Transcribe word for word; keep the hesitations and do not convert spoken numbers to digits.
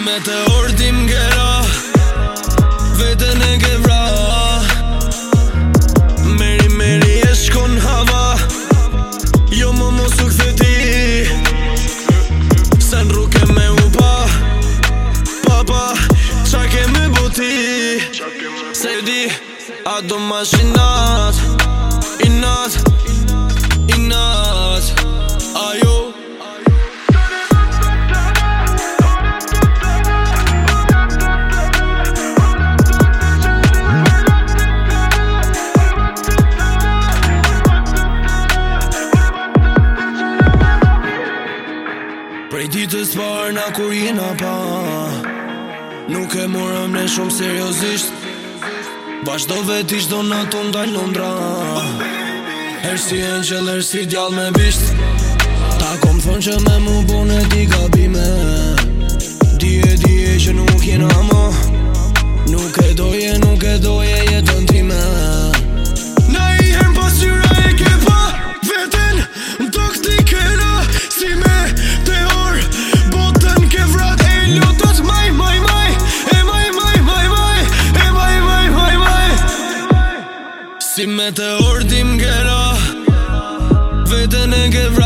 meteor ti m'gera, vetën e ke vra. Meri meri e shkon hava, jo më mos u kthe ti. Se n'rrugë me u pa, pa pa, qa kemi buti. Se di, a do mashinat, inat, inat, ajo. Prej ditës parë na kur jena pa, nuk e morëm ne shumë seriozisht. Vazhdove t'ish do na ton dal Londra, her si angel, her si djall me bisht. Ta kom thonë që me mu bone ti gabime, dije dije që nuk jena mo, nuk e doje, nuk e doje jetën time. Na i her pasyra e ke pa veten, n'tok t'i kena si me teor, botën ke vrat e lutot maj maj maj, e maj maj maj maj, e maj maj maj maj. Si meteor ti m'gera, veten e ke vrat